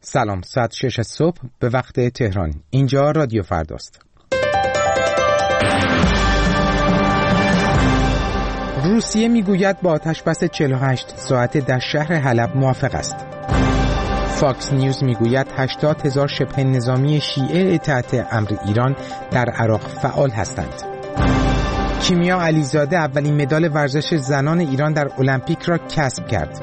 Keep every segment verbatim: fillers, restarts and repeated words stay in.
سلام، ساعت شش صبح به وقت تهران. اینجا رادیو فرداست. روسیه میگوید با آتش‌بس چهل و هشت ساعته در شهر حلب موافق است. فاکس نیوز میگوید هشتاد هزار شبه نظامی شیعه تحت امر ایران در عراق فعال هستند. کیمیا علیزاده اولین مدال ورزش زنان ایران در المپیک را کسب کرد.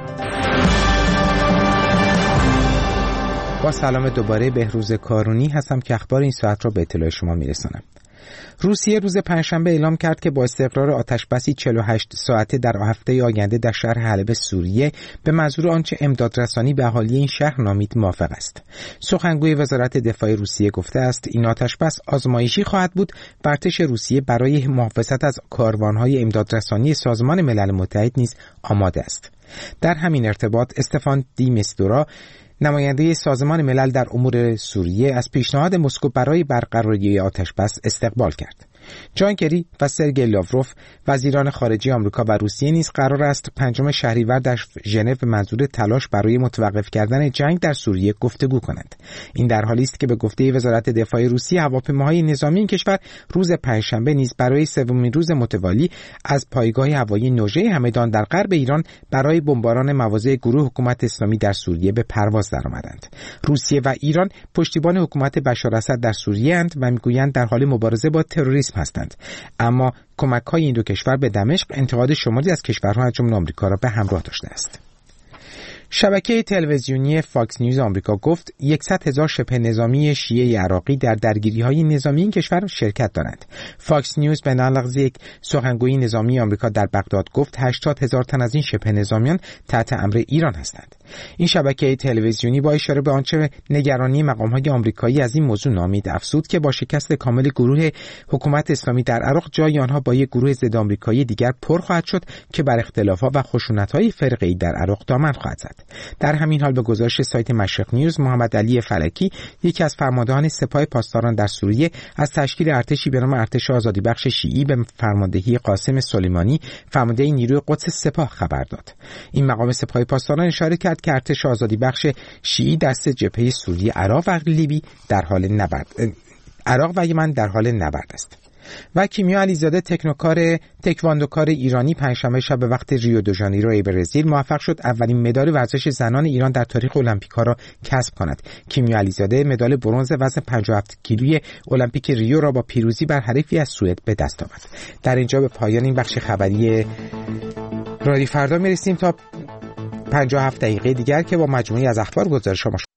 با سلام دوباره، بهروز کارونی هستم که اخبار این ساعت را به اطلاع شما میرسانم. روسیه روز پنجشنبه اعلام کرد که با استقرار آتش‌بسی چهل و هشت ساعته در هفته آینده در شهر حلب سوریه به منظور آنچه امدادرسانی به اهالی این شهر نامید موافق است. سخنگوی وزارت دفاع روسیه گفته است این آتش‌بس آزمایشی خواهد بود و ارتش روسیه برای محافظت از کاروان‌های امدادرسانی سازمان ملل متحد نیز آماده است. در همین ارتباط استفان دی میستورا، نماینده سازمان ملل در امور سوریه، از پیشنهاد مسکو برای برقراری آتش‌بس استقبال کرد. جان کری و سرگئی لاوروف، وزیران خارجه آمریکا و روسیه نیز قرار است پنجم شهریور در ژنو به منظور تلاش برای متوقف کردن جنگ در سوریه گفتگو کنند. این در حالی است که به گفته وزارت دفاع روسیه هواپیماهای نظامی این کشور روز پنجشنبه نیز برای سومین روز متوالی از پایگاه هوایی نوژه همدان در غرب ایران برای بمباران مواضع گروه حکومت اسلامی در سوریه به پرواز درآمدند. روسیه و ایران پشتیبان حکومت بشار اسد در سوریه اند و میگویند در حال مبارزه با تروریسم هستند. اما کمک‌های این دو کشور به دمشق انتقاد شماری از کشورها از جمله آمریکا را به همراه داشته است. شبکه تلویزیونی فاکس نیوز آمریکا گفت صد هزار شبه نظامی شیعه عراقی در درگیری‌های نظامی این کشور شرکت دارند. فاکس نیوز به نقل یک سخنگوی نظامی آمریکا در بغداد گفت هشتاد هزار تن از این شبه نظامیان تحت امر ایران هستند. این شبکه تلویزیونی با اشاره به آنچه نگرانی مقام‌های آمریکایی از این موضوع نامید، افزود که با شکست کامل گروه حکومت اسلامی در عراق جای آنها با یک گروه ضد آمریکایی دیگر پر خواهد شد که بر اختلافات و خشونت‌های فرقه‌ای در عراق دامن خواهد زد. در همین حال به گزارش سایت مشرق نیوز، محمد علی فلکی، یکی از فرماندهان سپاه پاسداران در سوریه، از تشکیل ارتشی به نام ارتش آزادی بخش شیعی به فرماندهی قاسم سلیمانی، فرمانده نیروی قدس سپاه خبر داد. این مقام سپاه پاسداران اشاره کرد که ارتش آزادی بخش شیعی دست جبهه سوریه، عراق و لیبی در حال نبرد عراق و یمن در حال نبرد است. و کیمیا علیزاده، تکنوکار تکواندوکار ایرانی، پنجشنبه شب به وقت ریو دو ژانیرو برزیل موفق شد اولین مدال ورزش زنان ایران در تاریخ المپیک‌ها را کسب کند. کیمیا علیزاده مدال برنز وزن پنجاه و هفت کیلویی المپیک ریو را با پیروزی بر حریفی از سوئد به دست آورد. در اینجا به پایان این بخش خبری رادیو فردا میرسیم تا پنجاه و هفت دقیقه دیگر که با مجموعی از اخبار گزارش شما